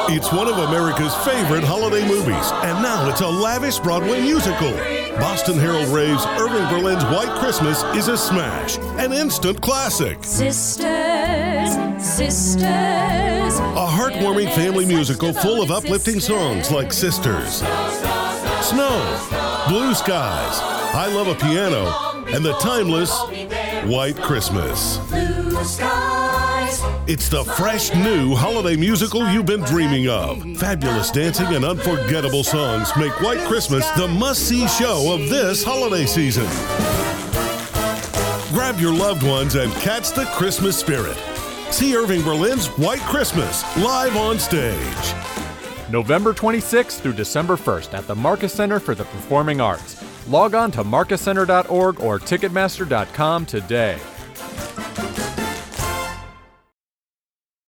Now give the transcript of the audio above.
It's one of America's favorite holiday movies, and now it's a lavish Broadway musical. Boston Herald raves Irving Berlin's White Christmas is a smash, an instant classic. Sisters, sisters. A heartwarming family musical full of uplifting songs like Sisters, Snow, Blue Skies, I Love a Piano, and the timeless White Christmas. Blue skies. It's the fresh, new holiday musical you've been dreaming of. Fabulous dancing and unforgettable songs make White Christmas the must-see show of this holiday season. Grab your loved ones and catch the Christmas spirit. See Irving Berlin's White Christmas live on stage. November 26th through December 1st at the Marcus Center for the Performing Arts. Log on to marcuscenter.org or ticketmaster.com today.